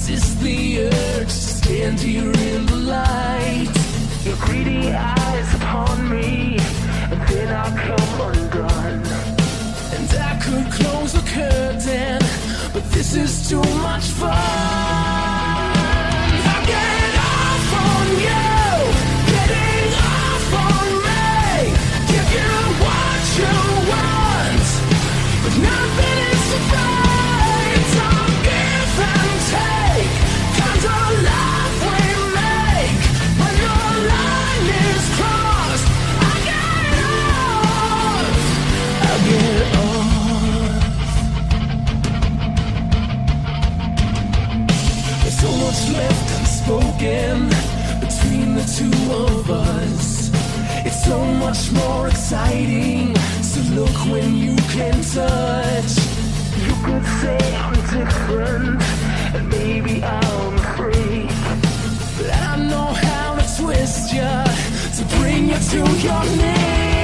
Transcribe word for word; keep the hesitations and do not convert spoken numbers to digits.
resist the urge to stand here in the light. Your greedy eyes upon me, and then I'll come undone. And I could close the curtain, but this is too much fun. I get off on you, getting off on me. Give you what you want, but nothing is so right. I'll give and take, kind of love we make. When your line is crossed, I get off, I get off. There's so much left unspoken between the two of us. It's so much more exciting, so look when you can touch. You could say I'm different, and maybe I'm free, but I know how to twist you, to bring you to your knees.